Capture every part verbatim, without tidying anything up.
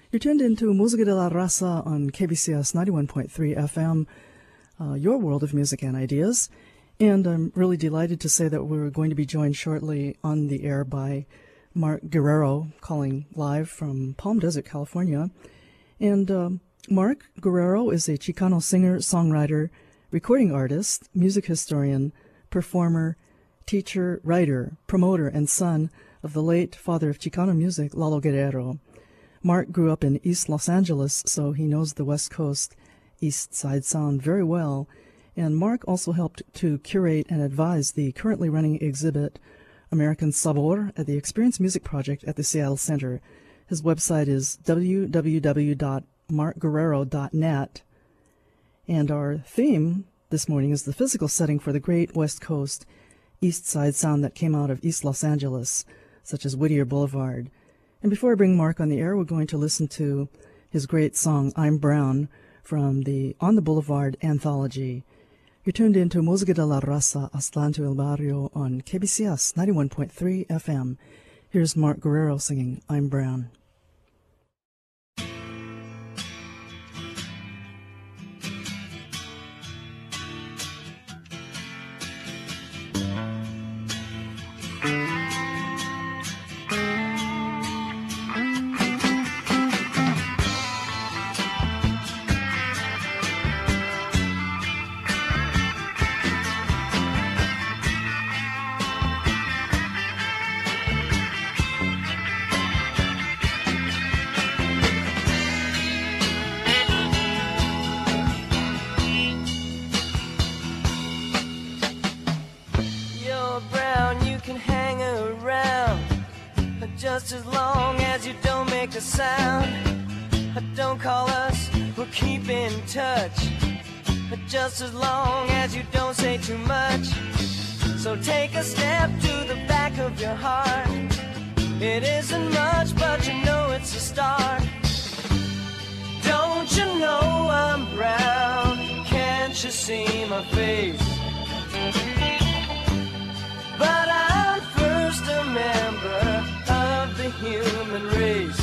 You're tuned into Música de la Raza on K B C S ninety-one point three F M, uh, your world of music and ideas. And I'm really delighted to say that we're going to be joined shortly on the air by Mark Guerrero, calling live from Palm Desert, California. And um, Mark Guerrero is a Chicano singer, songwriter, recording artist, music historian, performer, teacher, writer, promoter, and son of the late father of Chicano music, Lalo Guerrero. Mark grew up in East Los Angeles, so he knows the West Coast East Side Sound very well. And Mark also helped to curate and advise the currently running exhibit American Sabor at the Experience Music Project at the Seattle Center. His website is w w w dot mark guerrero dot net. And our theme this morning is the physical setting for the great West Coast East Side Sound that came out of East Los Angeles, such as Whittier Boulevard. And before I bring Mark on the air, we're going to listen to his great song, I'm Brown, from the On the Boulevard anthology. You're tuned into Música de la Raza, Aztlán El Barrio on K B C S ninety-one point three F M. Here's Mark Guerrero singing, I'm Brown. Just as long as you don't make a sound. Don't call us, we'll keep in touch. Just as long as you don't say too much. So take a step to the back of your heart. It isn't much, but you know it's a start. Don't you know I'm brown? Can't you see my face? But I'm first a member of the human race.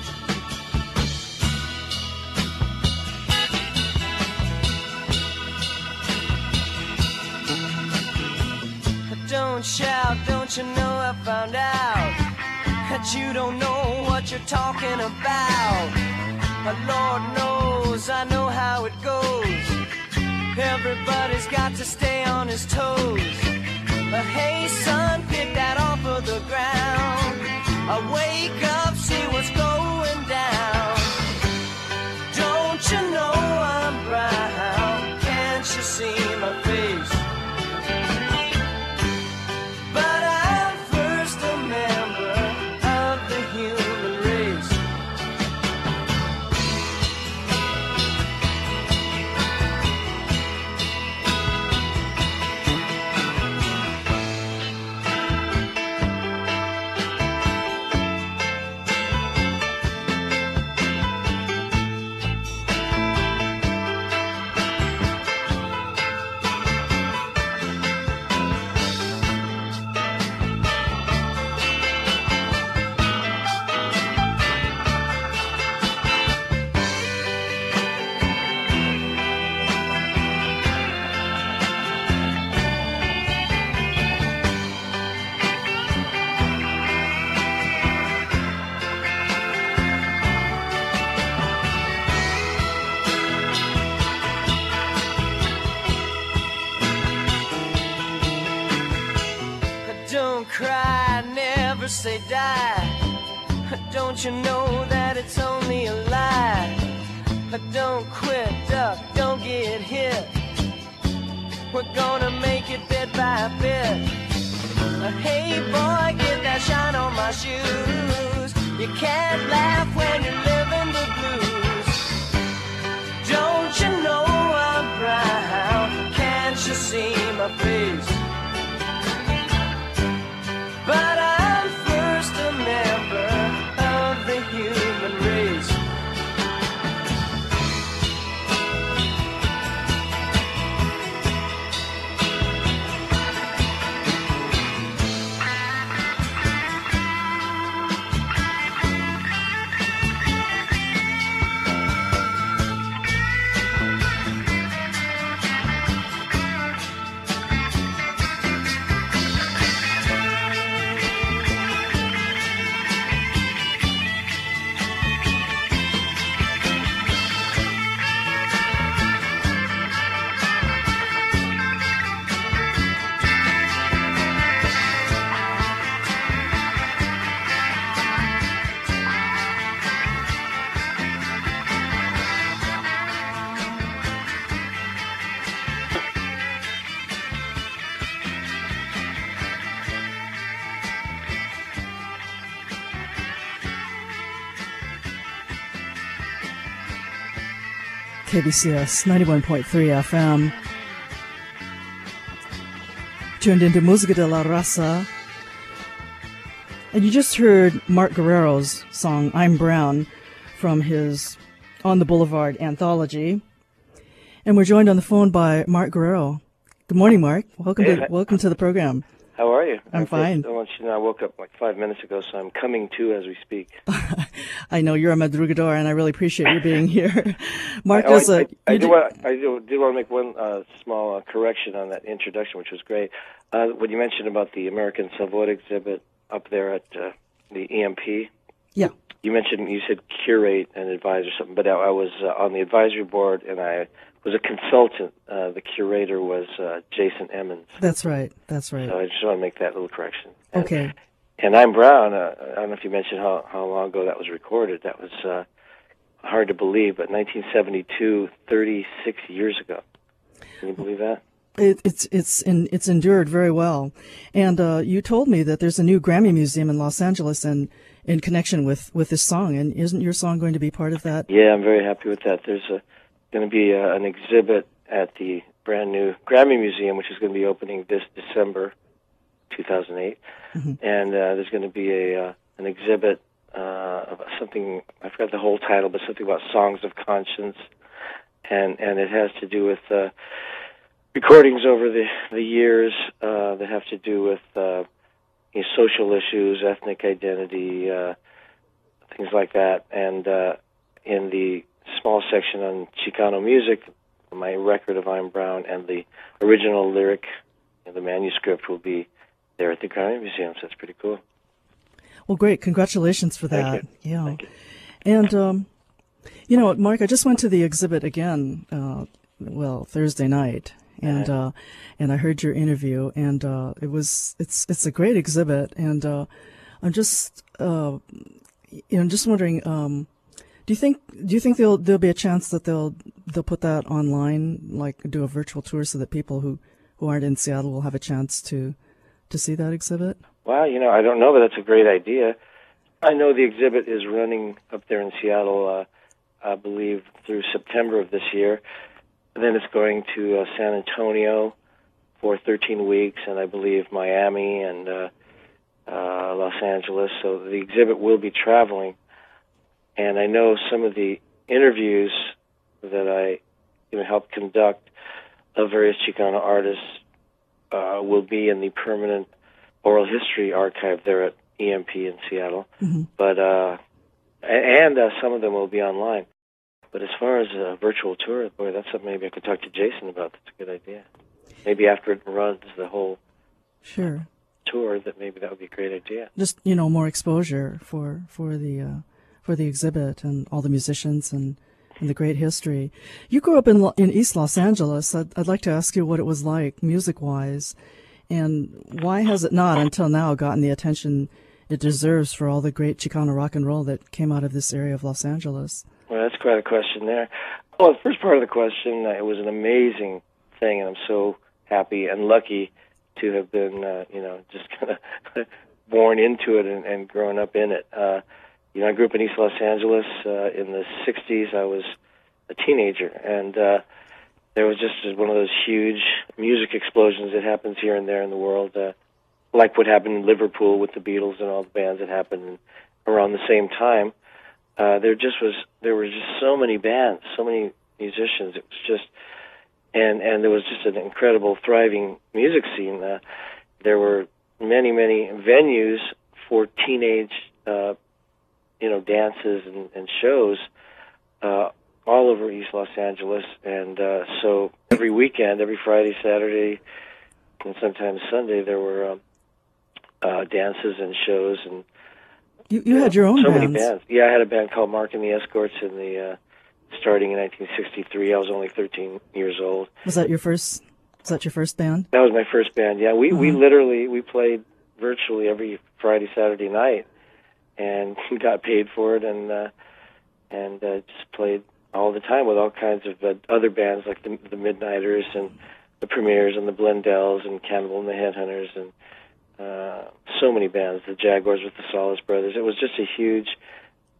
Don't shout, don't you know I found out that you don't know what you're talking about. But Lord knows I know how it goes. Everybody's got to stay on his toes. But hey son, pick that off of the ground. I wake up, see what's going down. Don't you know I'm brown? Can't you see my face? But I'm first a member of the human race. Say die. Don't you know that it's only a lie? Don't quit, duck, don't get hit. We're gonna make it bit by bit. Hey boy, get that shine on my shoes. You can't laugh when you're living the blues. Don't you know I'm brown? Can't you see my face? But I a member of the human race. K B C S ninety-one point three F M. Tuned into Música de la Raza. And you just heard Mark Guerrero's song, I'm Brown, from his On the Boulevard anthology. And we're joined on the phone by Mark Guerrero. Good morning, Mark. Welcome Hey, to welcome to the program. How are you? I'm I fine. I want you to know I woke up like five minutes ago, so I'm coming to as we speak. I know you're a madrugador, and I really appreciate you being here. Mark I, does I, a... I, I, you do do- want, I do, do want to make one uh, small uh, correction on that introduction, which was great. Uh, when you mentioned about the American Savoy exhibit up there at uh, the E M P, Yeah. you mentioned, you said curate and advise or something, but I, I was uh, on the advisory board, and I was a consultant. Uh, the curator was uh, Jason Emmons. That's right. That's right. So I just want to make that little correction. And, Okay. And I'm Brown. Uh, I don't know if you mentioned how, how long ago that was recorded. That was uh, hard to believe, but nineteen seventy-two, thirty-six years ago. Can you believe that? It, it's it's in, it's endured very well, and uh, you told me that there's a new Grammy Museum in Los Angeles, and in connection with, with this song. And isn't your song going to be part of that? Yeah, I'm very happy with that. There's a, going to be a, an exhibit at the brand new Grammy Museum, which is going to be opening this December, two thousand eight, Mm-hmm. and uh, there's going to be a uh, an exhibit uh, of something, I forgot the whole title, but something about songs of conscience, and and it has to do with uh, recordings over the the years uh, that have to do with uh, you know, social issues, ethnic identity, uh, things like that, and uh, in the small section on Chicano music, my record of I'm Brown and the original lyric and the manuscript will be there at the Grammy Museum, so that's pretty cool. Well, great. Congratulations for that. Thank you. Yeah. Thank you. And, um, you know, Mark, I just went to the exhibit again, uh, well, Thursday night, and uh, and I heard your interview, and uh, it was it's it's a great exhibit, and uh, I'm just uh, you know just wondering, um, do you think do you think there'll there'll be a chance that they'll they'll put that online, like do a virtual tour, so that people who, who aren't in Seattle will have a chance to to see that exhibit? Well, you know, I don't know, but that's a great idea. I know the exhibit is running up there in Seattle, uh, I believe, through September of this year. And then it's going to uh, San Antonio for thirteen weeks, and I believe Miami and uh, uh, Los Angeles. So the exhibit will be traveling. And I know some of the interviews that I you know, helped conduct of various Chicano artists uh, will be in the permanent oral history archive there at E M P in Seattle. Mm-hmm. But uh, and uh, some of them will be online. But as far as a virtual tour, boy, that's something maybe I could talk to Jason about. That's a good idea. Maybe after it runs the whole Sure. tour, that maybe that would be a great idea. Just, you know, more exposure for for the uh, for the exhibit and all the musicians and, and the great history. You grew up in Lo- in East Los Angeles. I'd, I'd like to ask you what it was like music-wise, and why has it not until now gotten the attention it deserves for all the great Chicano rock and roll that came out of this area of Los Angeles? Well, that's quite a question there. Well, the first part of the question, uh, it was an amazing thing, and I'm so happy and lucky to have been, uh, you know, just kind of born into it and, and grown up in it. Uh, you know, I grew up in East Los Angeles uh, in the sixties. I was a teenager, and uh, there was just one of those huge music explosions that happens here and there in the world, uh, like what happened in Liverpool with the Beatles and all the bands that happened around the same time. Uh, there just was, there were just so many bands, so many musicians. It was just, and and there was just an incredible, thriving music scene. Uh, there were many, many venues for teenage, uh, you know, dances and, and shows uh, all over East Los Angeles. And uh, so every weekend, every Friday, Saturday, and sometimes Sunday, there were um, uh, dances and shows and. You you had your own so bands. many bands. Yeah, I had a band called Mark and the Escorts in the uh, starting in nineteen sixty-three. I was only thirteen years old. Was that your first? Was that your first band? That was my first band. Yeah, we Mm-hmm. we literally we played virtually every Friday, Saturday night, and got paid for it, and uh, and uh, just played all the time with all kinds of uh, other bands like the, the Midnighters and the Premiers and the Blendells and Cannibal and the Headhunters and. Uh, so many bands, the Jaguars with the Solace Brothers. It was just a huge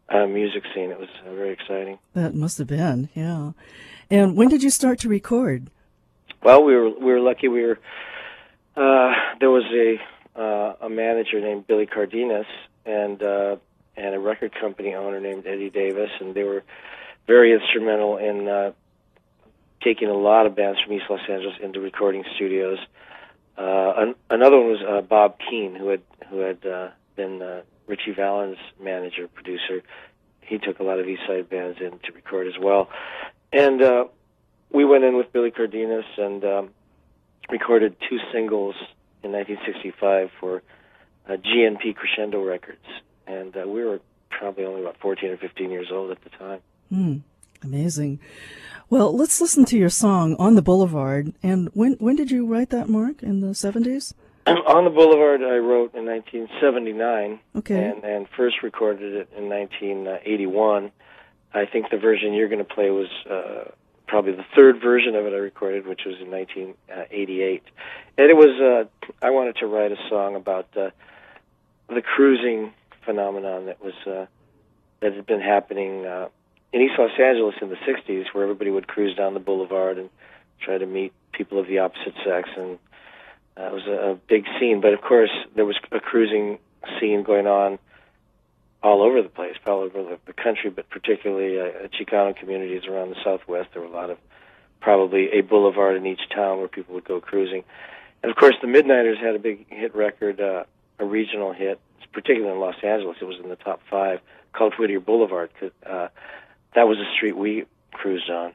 uh, music scene. It was uh, very exciting. That must have been, yeah. And when did you start to record? Well, we were we were lucky. We were uh, there was a uh, a manager named Billy Cardenas and uh, and a record company owner named Eddie Davis, and they were very instrumental in uh, taking a lot of bands from East Los Angeles into recording studios. Uh, an, another one was uh, Bob Keane, who had who had uh, been uh, Richie Valens' manager, producer. He took a lot of East Side bands in to record as well. And uh, we went in with Billy Cardenas and um, recorded two singles in nineteen sixty-five for uh, G N P Crescendo Records. And uh, we were probably only about fourteen or fifteen years old at the time. Hmm, amazing. Well, let's listen to your song, On the Boulevard. And when when did you write that, Mark, in the seventies? On the Boulevard I wrote in nineteen seventy-nine, okay. and, and first recorded it in nineteen eighty-one. I think the version you're going to play was uh, probably the third version of it I recorded, which was in nineteen eighty-eight. And it was, uh, I wanted to write a song about uh, the cruising phenomenon that was uh, that had been happening uh, in East Los Angeles in the sixties, where everybody would cruise down the boulevard and try to meet people of the opposite sex, and uh, it was a, a big scene. But of course, there was a cruising scene going on all over the place, all over the, the country, but particularly uh, Chicano communities around the Southwest. There were a lot of, probably a boulevard in each town where people would go cruising. And of course, the Midnighters had a big hit record, uh, a regional hit, particularly in Los Angeles. It was in the top five, called Whittier Boulevard. Uh, that was a street we cruised on.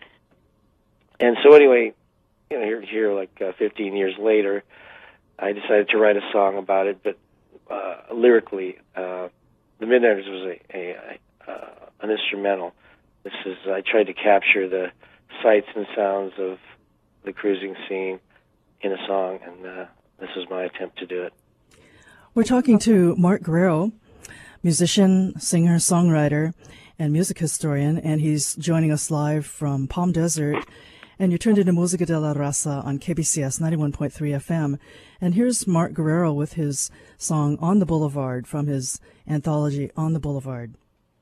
And so anyway, you know, here, here like uh, fifteen years later, I decided to write a song about it, but uh, lyrically, uh, the Midnighters was a, a, a uh, an instrumental. This is I tried to capture the sights and sounds of the cruising scene in a song, and uh, this was my attempt to do it. We're talking to Mark Guerrero, musician, singer, songwriter, and music historian, and he's joining us live from Palm Desert. And you're tuned into Música de la Raza on K B C S ninety-one point three F M. And here's Mark Guerrero with his song On the Boulevard from his anthology On the Boulevard.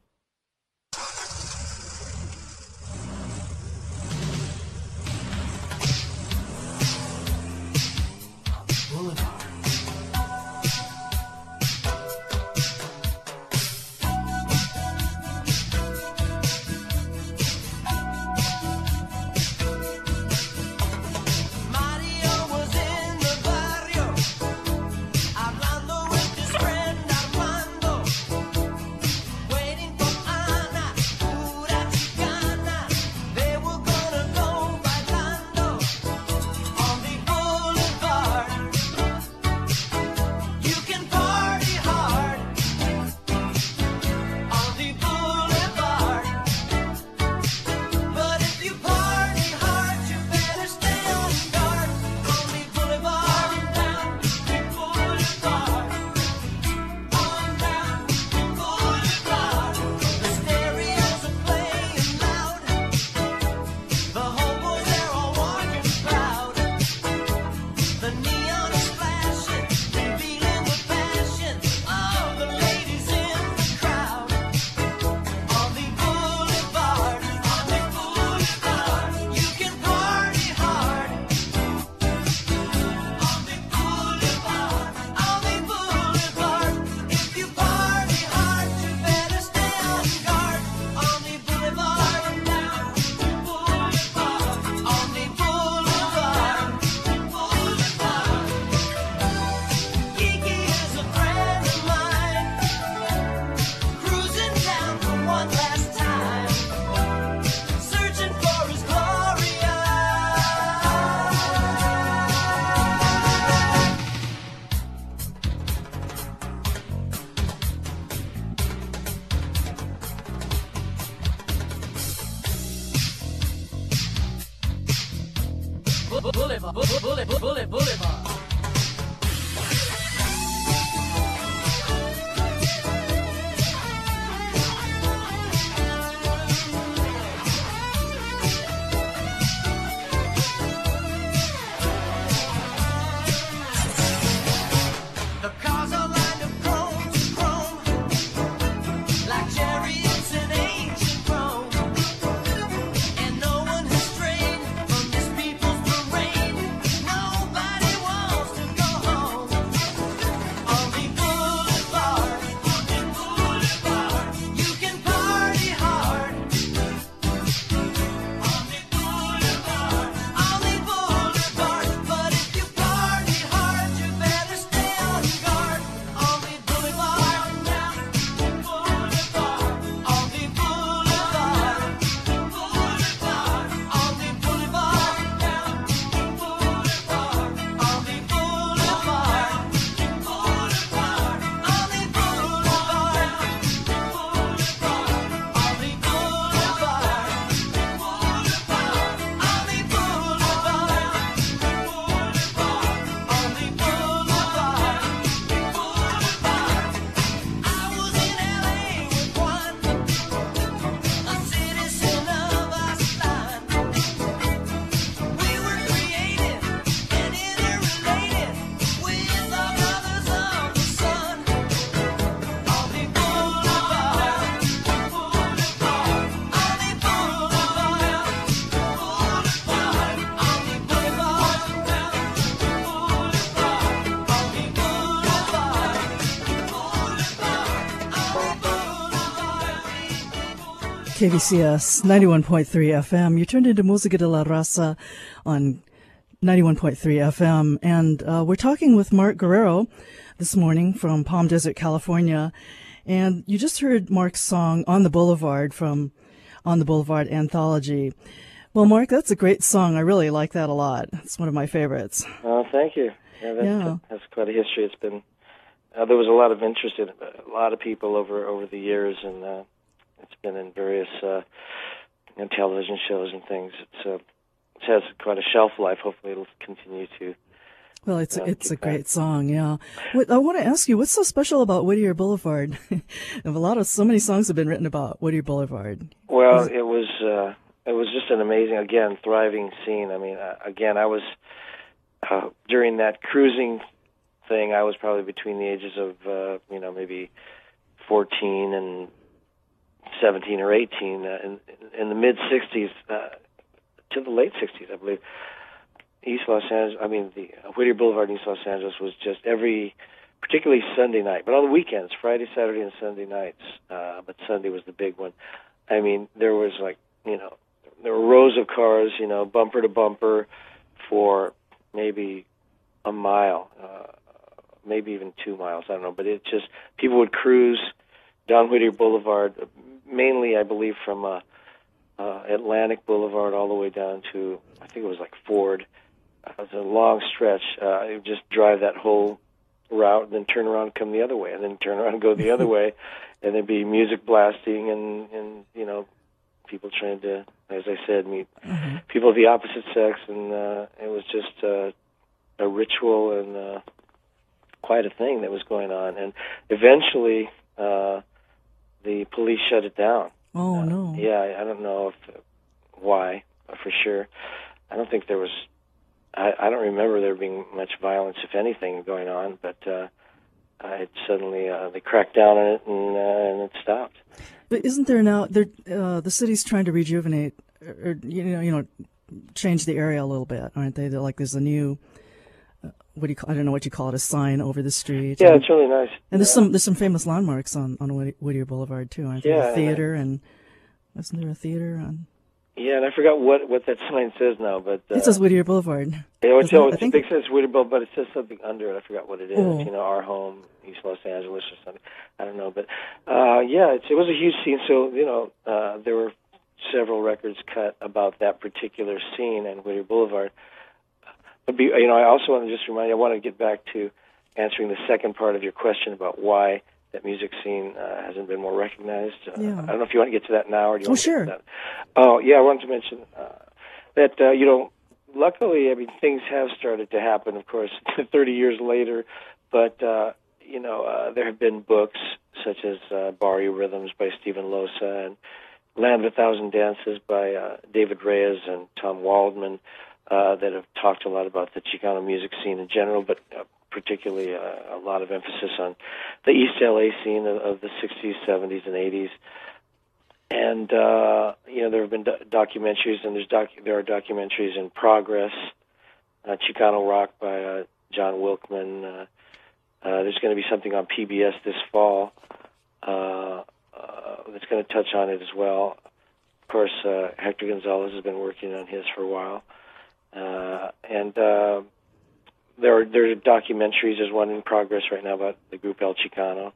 Boulevard, Boulevard, Boulevard, Boulevard. The cars are lined up chrome to chrome, like chariots K B C S ninety-one point three F M. You turned into Música de la Raza on ninety-one point three F M. And uh, we're talking with Mark Guerrero this morning from Palm Desert, California. And you just heard Mark's song On the Boulevard from On the Boulevard Anthology. Well, Mark, that's a great song. I really like that a lot. It's one of my favorites. Oh, thank you. Yeah, that Yeah. has quite a history. It's been uh, there was a lot of interest in it, a lot of people over over the years, and uh, it's been in various uh, you know, television shows and things. It's uh, it has quite a shelf life. Hopefully, it'll continue to. Well, it's Yeah, it's a keep great that. song, yeah. What, I want to ask you, what's so special about Whittier Boulevard? A lot of so many songs have been written about Whittier Boulevard. Well, it was uh, it was just an amazing, again, thriving scene. I mean, uh, again, I was uh, during that cruising thing. I was probably between the ages of uh, you know maybe fourteen and seventeen or eighteen uh, in, in the mid sixties uh, to the late sixties, I believe. East Los Angeles, I mean, the Whittier Boulevard in East Los Angeles was just every, particularly Sunday night, but on the weekends, Friday, Saturday, and Sunday nights. Uh, but Sunday was the big one. I mean, there was like, you know, there were rows of cars, you know, bumper to bumper for maybe a mile, uh, maybe even two miles, I don't know. But it just, people would cruise down Whittier Boulevard, mainly, I believe, from uh, uh, Atlantic Boulevard all the way down to, I think it was like Ford. It was a long stretch. Uh, you would just drive that whole route and then turn around and come the other way, and then turn around and go the other way, and there'd be music blasting and, and you know, people trying to, as I said, meet Mm-hmm. people of the opposite sex, and uh, it was just uh, a ritual and uh, quite a thing that was going on. And eventually, uh, the police shut it down. Oh, Uh, no. Yeah, I I don't know if why for sure. I don't think there was. I, I don't remember there being much violence, if anything, going on. But uh, it suddenly uh, they cracked down on it, and uh, and it stopped. But isn't there now, there, uh, the city's trying to rejuvenate, or, you know, you know, change the area a little bit, aren't they? They're like there's a new, uh, what do you call, I don't know what you call it, a sign over the street. Yeah, and, it's really nice. and there's Yeah. some there's some famous landmarks on, on Whit- Whittier Boulevard, too, aren't there? Yeah, A theater, and isn't there a theater on? Yeah, and I forgot what, what that sign says now, but uh, It says Whittier Boulevard. yeah, it's, doesn't it? oh, I it's a think- big says Whittier Boulevard, but it says something under it. I forgot what it is. Oh. You know, our home, East Los Angeles, or something. I don't know, but uh, yeah, it's, it was a huge scene. So you know, uh, there were several records cut about that particular scene and Whittier Boulevard. But be, you know, I also want to just remind you. I want to get back to answering the second part of your question about why that music scene uh, hasn't been more recognized. Uh, Yeah. I don't know if you want to get to that now or do you Oh, want sure. to get to that? Oh, yeah, I wanted to mention uh, that, uh, you know, luckily, I mean, things have started to happen, of course, thirty years later, but, uh, you know, uh, there have been books such as uh, Barrio Rhythms by Stephen Losa and Land of a Thousand Dances by uh, David Reyes and Tom Waldman uh, that have talked a lot about the Chicano music scene in general, but uh, particularly uh, a lot of emphasis on the East L A scene of, of the sixties, seventies, and eighties. And, uh, you know, there have been do- documentaries, and there's docu- there are documentaries in progress. Uh, Chicano Rock by uh, John Wilkman. Uh, uh, there's going to be something on P B S this fall uh, uh, that's going to touch on it as well. Of course, uh, Hector Gonzalez has been working on his for a while. Uh, and uh, there are there are documentaries. There's one in progress right now about the group El Chicano.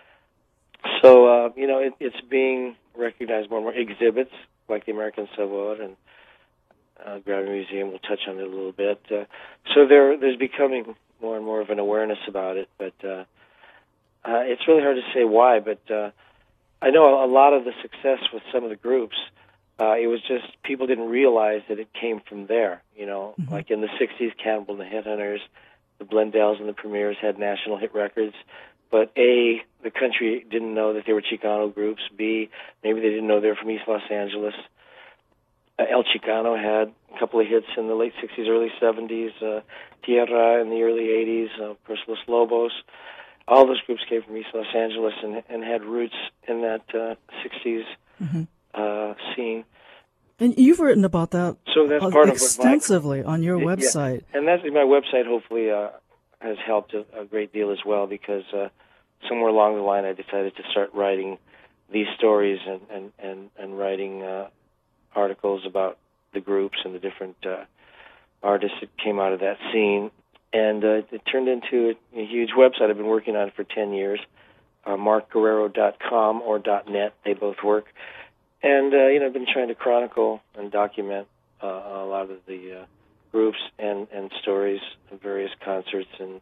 So, uh, you know, it, it's being recognized more and more. Exhibits like the American Sabor and uh, Grammy Museum will touch on it a little bit. Uh, so there, there's becoming more and more of an awareness about it, but uh, uh, it's really hard to say why. But uh, I know a lot of the success with some of the groups, uh, it was just people didn't realize that it came from there. You know, Mm-hmm. like in the sixties, Cannibal and the Headhunters, the Blendells and the Premiers had national hit records. But A, the country didn't know that they were Chicano groups. B, maybe they didn't know they were from East Los Angeles. Uh, El Chicano had a couple of hits in the late sixties, early seventies. Uh, Tierra in the early eighties. Uh, of course, Los Lobos. All those groups came from East Los Angeles and, and had roots in that uh, sixties Mm-hmm. uh, scene. And you've written about that So that's uh, part of what my- extensively on your Yeah, website. and that's my website. Hopefully, uh, has helped a, a great deal as well because uh, somewhere along the line, I decided to start writing these stories and and and, and write writing uh, articles about the groups and the different uh, artists that came out of that scene. And uh, it turned into a, a huge website I've been working on for ten years, uh, mark guerrero dot com or .net. They both work. And, uh, you know, I've been trying to chronicle and document uh, a lot of the uh, groups and, and stories of various concerts. And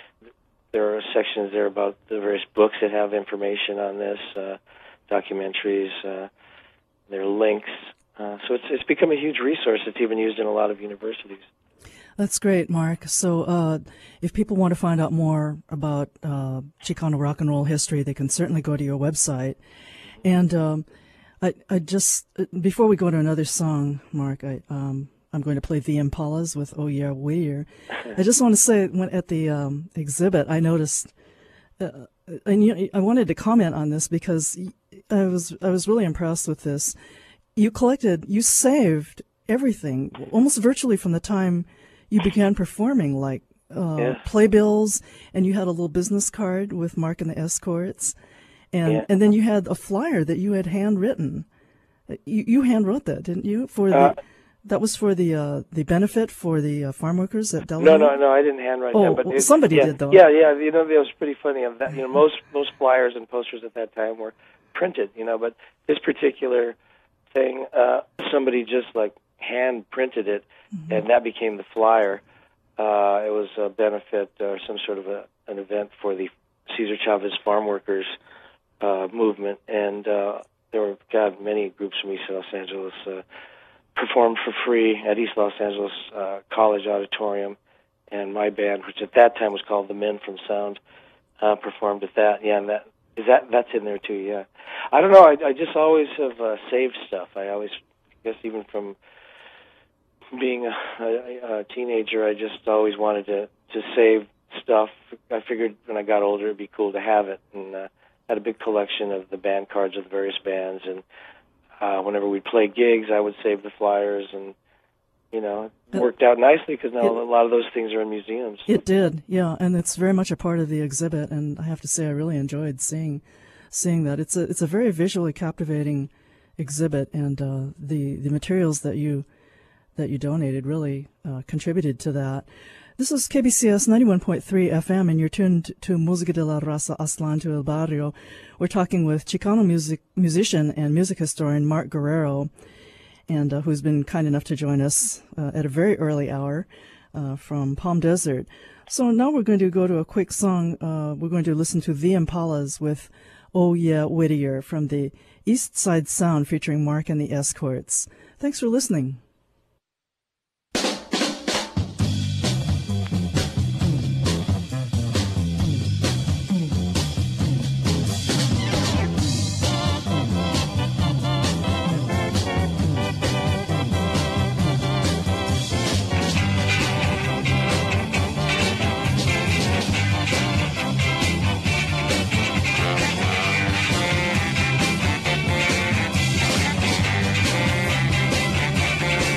there are sections there about the various books that have information on this, uh, documentaries, uh, there are links. Uh, so it's it's become a huge resource that's even used in a lot of universities. That's great, Mark. So uh, if people want to find out more about uh, Chicano rock and roll history, they can certainly go to your website. And um, I, I just, before we go to another song, Mark, I, um, I'm going to play The Impalas with Oh Yeah Whittier. I just want to say, when at the um, exhibit, I noticed, uh, and you, I wanted to comment on this because I was I was really impressed with this. You collected, you saved everything, almost virtually from the time you began performing, like uh, yeah. playbills, and you had a little business card with Mark and the Escorts, and yeah. and then you had a flyer that you had handwritten. You, you handwrote that, didn't you? For uh, the that was for the uh, the benefit for the uh, farm workers at Delaware. No, no, no, I didn't handwrite oh, that. But well, it, somebody yeah, did though. Yeah, yeah. You know, it was pretty funny. Of that, you know, most most flyers and posters at that time were printed. You know, but this particular thing, uh, somebody just like hand printed it. Mm-hmm. And that became the flyer. Uh, it was a benefit or some sort of a, an event for the Cesar Chavez farm workers uh, movement. And uh, there were, God, many groups from East Los Angeles uh, performed for free at East Los Angeles uh, College Auditorium. And my band, which at that time was called the Men from Sound, uh, performed at that. Yeah, and that is that that's in there too. Yeah, I don't know. I, I just always have uh, saved stuff. I always, I guess, even from being a, a, a teenager, I just always wanted to, to save stuff. I figured when I got older it'd be cool to have it, and uh, had a big collection of the band cards of the various bands, and uh, whenever we'd play gigs, I would save the flyers, and, you know, it worked out nicely because now it, a lot of those things are in museums. It did, yeah, and it's very much a part of the exhibit, and I have to say I really enjoyed seeing seeing that. It's a, it's a very visually captivating exhibit, and uh, the, the materials that you that you donated really uh, contributed to that. This is K B C S ninety-one point three F M, and you're tuned to Música de la Raza Aztlán to El Barrio. We're talking with Chicano music musician and music historian Mark Guerrero, and uh, who's been kind enough to join us uh, at a very early hour uh, from Palm Desert. So now we're going to go to a quick song. Uh, we're going to listen to The Impalas with Oh Yeah Whittier from the East Side Sound featuring Mark and the Escorts. Thanks for listening. Thank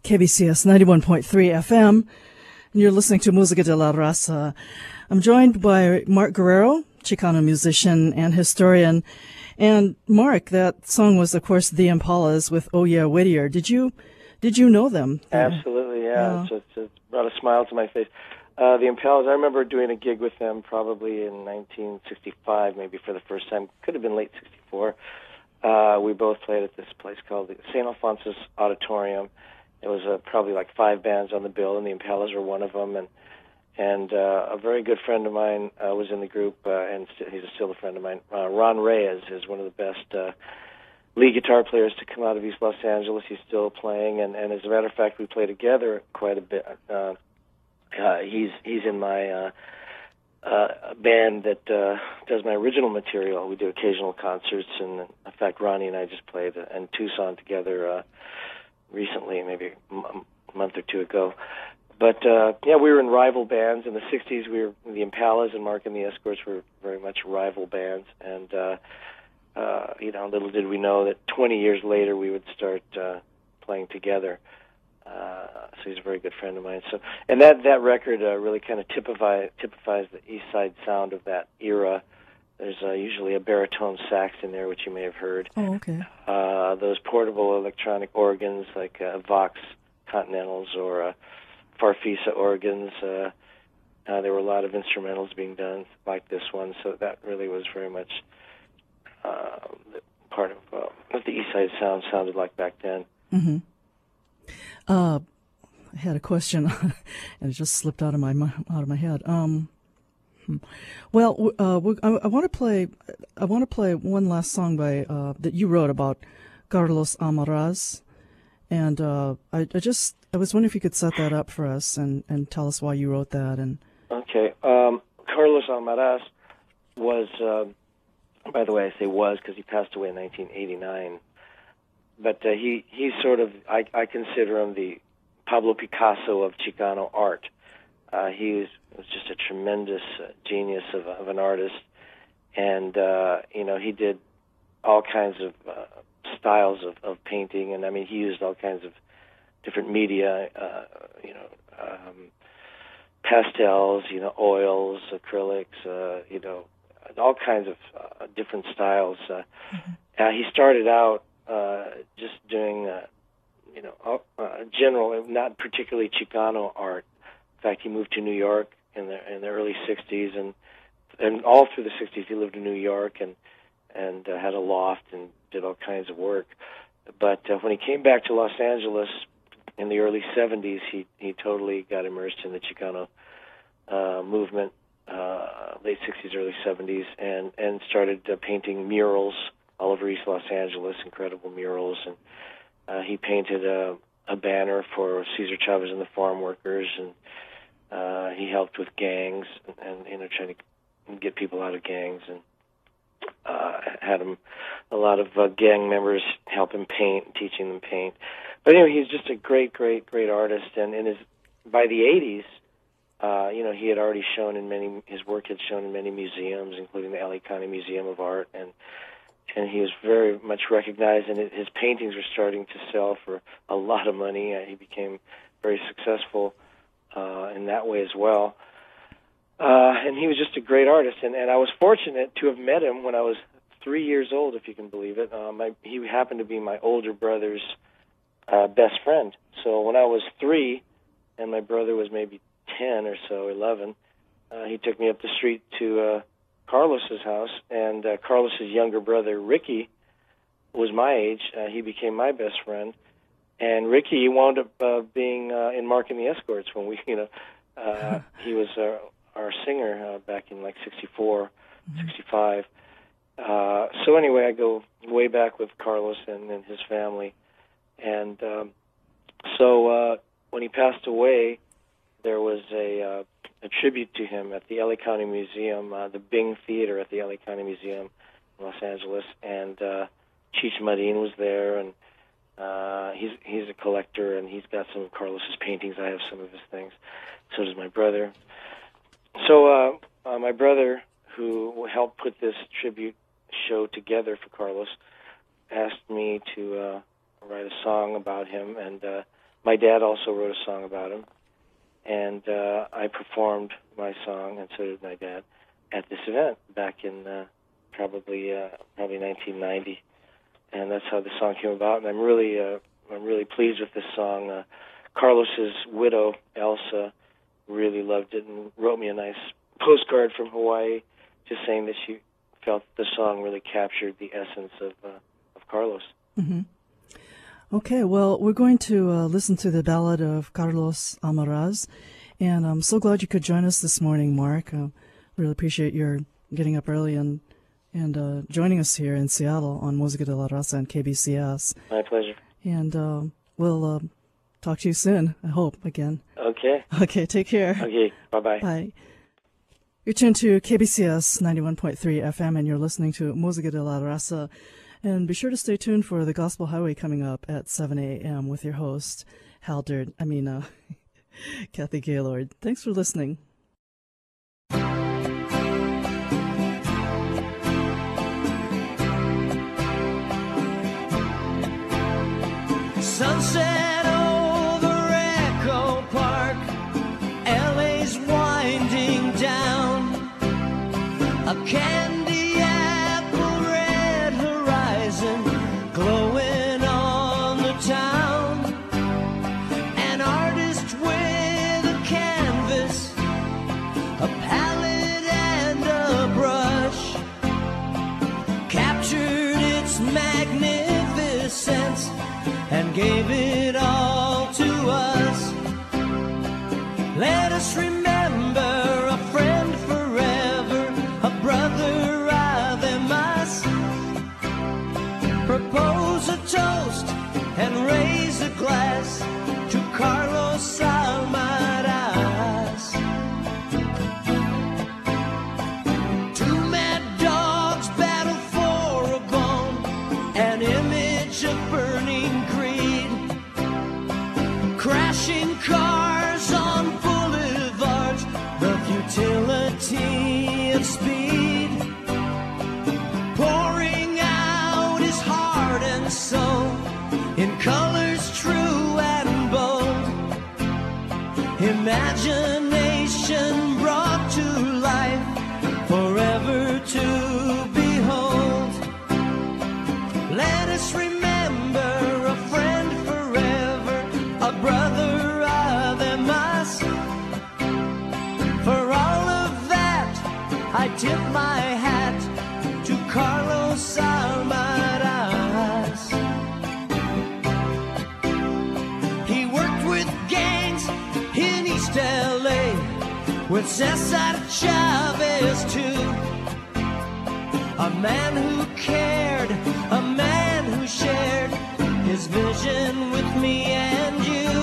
K B C S ninety-one point three F M, and you're listening to Música de la Raza. I'm joined by Mark Guerrero, Chicano musician and historian. And Mark, that song was, of course, The Impalas with Oh Yeah Whittier. Did you did you know them? Absolutely, yeah. yeah. It's, it's, it's brought a smile to my face. Uh, the Impalas, I remember doing a gig with them probably in nineteen sixty-five, maybe for the first time. Could have been late sixty-four. Uh, we both played at this place called the Saint Alphonsus Auditorium. It was uh, probably like five bands on the bill, and the Impalas were one of them. And and uh, a very good friend of mine uh, was in the group, uh, and st- he's still a friend of mine. Uh, Ron Reyes is one of the best uh, lead guitar players to come out of East Los Angeles. He's still playing, and, and as a matter of fact, we play together quite a bit. Uh, uh, he's he's in my uh, uh, band that uh, does my original material. We do occasional concerts, and in fact, Ronnie and I just played in Tucson together uh, recently, maybe a m- month or two ago. But, uh, yeah, we were in rival bands. In the sixties, we were the Impalas and Mark and the Escorts were very much rival bands. And, uh, uh, you know, little did we know that twenty years later we would start uh, playing together. Uh, so he's a very good friend of mine. So, and that, that record uh, really kind of typify, typifies the East Side sound of that era. There's uh, usually a baritone sax in there, which you may have heard. Oh, okay. Uh, those portable electronic organs like uh, Vox Continentals or uh, Farfisa organs. Uh, uh, there were a lot of instrumentals being done like this one, so that really was very much uh, part of uh, what the East Side sound sounded like back then. Mm-hmm. Uh, I had a question, and it just slipped out of my out of my head. Um, well, uh, I, I want to play. I want to play one last song by uh, that you wrote about Carlos Almaraz. And uh, I, I just, I was wondering if you could set that up for us and, and tell us why you wrote that. And okay, um, Carlos Almaraz was, uh, by the way, I say was because he passed away in nineteen eighty-nine. But uh, he he's sort of, I, I consider him the Pablo Picasso of Chicano art. Uh, he was, was just a tremendous uh, genius of, of an artist, and uh, you know he did all kinds of uh, styles of, of painting, and I mean he used all kinds of different media, uh, you know, um, pastels, you know, oils, acrylics, uh, you know, all kinds of uh, different styles. Uh, mm-hmm. uh, he started out uh, just doing, uh, you know, uh, general, not particularly Chicano art. In fact, he moved to New York in the in the early sixties, and and all through the sixties he lived in New York and and uh, had a loft and did all kinds of work. But uh, when he came back to Los Angeles in the early seventies, he, he totally got immersed in the Chicano uh, movement, uh, late sixties, early seventies, and, and started uh, painting murals all over East Los Angeles, incredible murals. And uh, he painted a, a banner for Cesar Chavez and the farm workers, and uh, he helped with gangs and, and you know trying to get people out of gangs, and Uh, had him a lot of uh, gang members help him paint, teaching them paint. But anyway, he's just a great, great, great artist. And in his by the eighties, uh, you know, he had already shown in many. His work had shown in many museums, including the L A County Museum of Art, and and he was very much recognized. And it, his paintings were starting to sell for a lot of money. Uh, he became very successful uh, in that way as well. Uh, and he was just a great artist, and, and I was fortunate to have met him when I was three years old, if you can believe it. Um, I, he happened to be my older brother's uh, best friend. So when I was three, and my brother was maybe ten or so, eleven, uh, he took me up the street to uh, Carlos's house, and uh, Carlos's younger brother, Ricky, was my age. Uh, he became my best friend, and Ricky wound up uh, being uh, in Mark and the Escorts when we, you know, uh, he was uh, our singer uh, back in like sixty-four, mm-hmm. sixty-five. Uh, so anyway, I go way back with Carlos and, and his family. And um, so uh, when he passed away, there was a, uh, a tribute to him at the L A County Museum, uh, the Bing Theater at the L A County Museum in Los Angeles. And uh, Cheech Marin was there, and uh, he's he's a collector, and he's got some of Carlos's paintings. I have some of his things. So does my brother. So uh, uh, my brother, who helped put this tribute show together for Carlos, asked me to uh, write a song about him, and uh, my dad also wrote a song about him, and uh, I performed my song, and so did my dad, at this event back in uh, probably uh, probably nineteen ninety, and that's how the song came about. And I'm really uh, I'm really pleased with this song. Uh, Carlos's widow, Elsa, really loved it and wrote me a nice postcard from Hawaii, just saying that she felt the song really captured the essence of uh, of Carlos. Mm-hmm. Okay, well, we're going to uh, listen to the ballad of Carlos Almaraz, and I'm so glad you could join us this morning, Mark. Uh, really appreciate your getting up early and and uh, joining us here in Seattle on Música de la Raza and K B C S. My pleasure. And uh, we'll uh, talk to you soon, I hope, again. Okay. Okay, take care. Okay, bye-bye. Bye. You're tuned to K B C S ninety-one point three F M, and you're listening to Música de la Raza. And be sure to stay tuned for the Gospel Highway coming up at seven a.m. with your host, Hal Durd, I mean, uh, Kathy Gaylord. Thanks for listening. Sunset over Echo Park, L A's winding down, a candy apple red horizon glowing on the town, an artist with a canvas, a palette and a brush, captured its magnificence and gave it all to us. Let us remember a friend forever, a brother además. Propose a toast and raise a glass to Carlos Almaraz. Two mad dogs battle for a bone, an image of burning greed, crashing cars on boulevards, the futility of speed, pouring out his heart and soul in colors true and bold, imagination brought to life, forever to behold. Let us remember a friend forever, a brother además. For all of that, I tip my hat to Carlos Almaraz. He worked with gangs in East L A, with Cesar Chavez too. A man who cared, a man who shared his vision with me and you.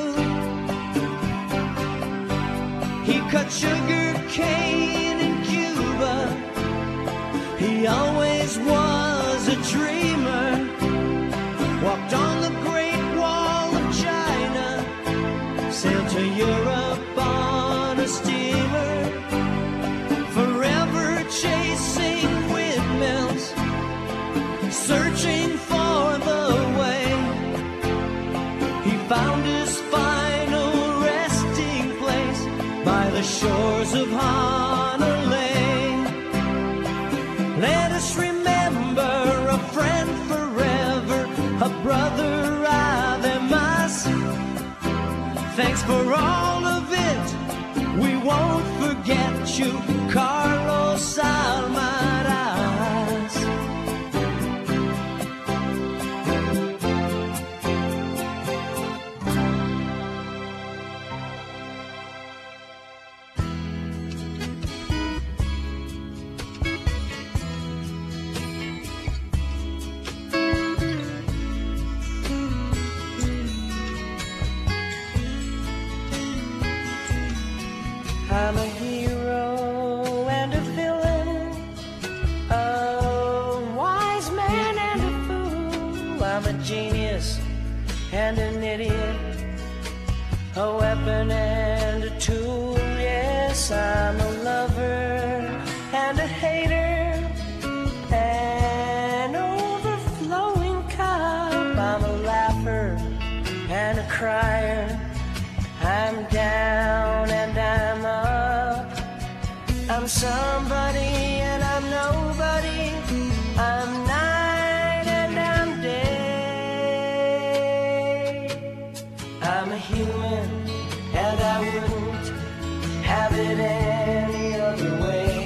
He cut sugar cane in Cuba, he always was a dreamer. Walked on the Great Wall of China, sailed to Europe on a steamer, forever chasing windmills, searching for the way. He found his final resting place by the shores of Honolulu. Let us remember a friend forever, a brother además. Thanks for all of it, we won't forget you, Carlos Almaraz. I'm a hero and a villain, a wise man and a fool. I'm a genius and an idiot, a weapon and a tool. Yes, I'm a lover and a hater, an overflowing cup. I'm a laugher and a cry. I'm somebody and I'm nobody. I'm night and I'm day. I'm a human and I wouldn't have it any other way.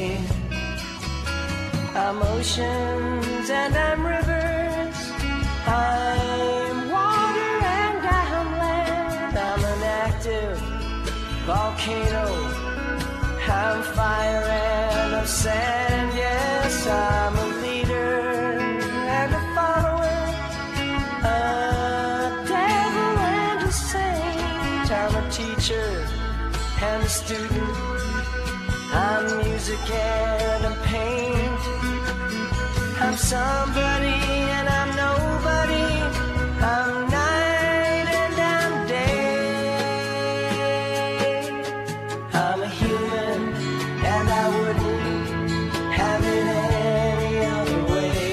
I'm oceans and I'm rivers. I'm water and I'm land. I'm an active volcano. I'm fire and I'm sand. Yes, I'm a leader and a follower, a devil and a saint. I'm a teacher and a student. I'm music and I'm paint. I'm somebody and I'm nobody. I'm night and I'm day. I'm a human and I wouldn't have it any other way.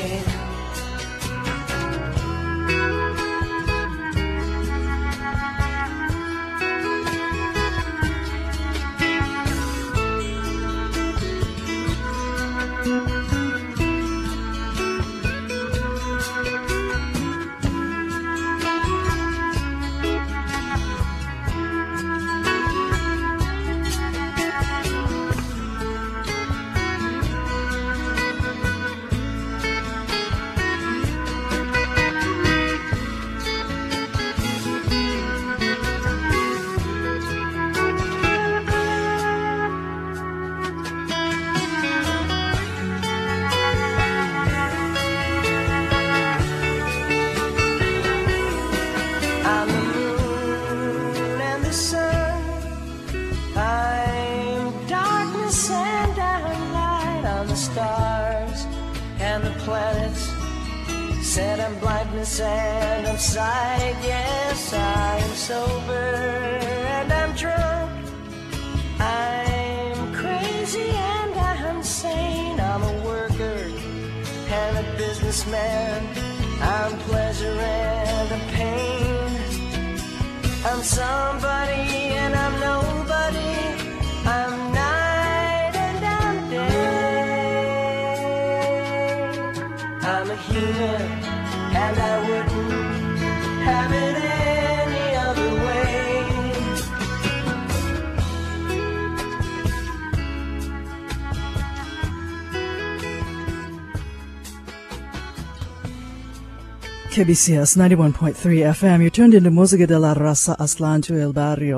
Said I'm blindness and I'm sight. Yes, I'm sober and I'm drunk. I'm crazy and I'm sane. I'm a worker and a businessman. I'm pleasure and I'm pain. I'm somebody and I'm nobody. I'm night and I'm day. I'm a human and I wouldn't have it any other way. K B C S ninety-one point three F M. You're tuned into Música de la Raza Aslan to El Barrio.